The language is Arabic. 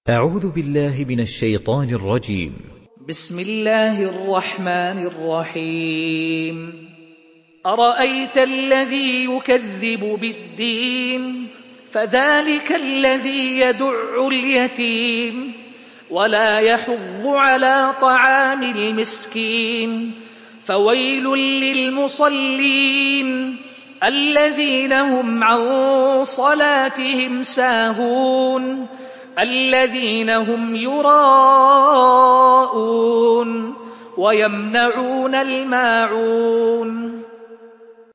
أعوذ بالله من الشيطان الرجيم. بسم الله الرحمن الرحيم. أرأيت الذي يكذب بالدين فذلك الذي يدع اليتيم ولا يحض على طعام المسكين فويل للمصلين الذين هم عن صلاتهم ساهون الذين هم يراءون ويمنعون الماعون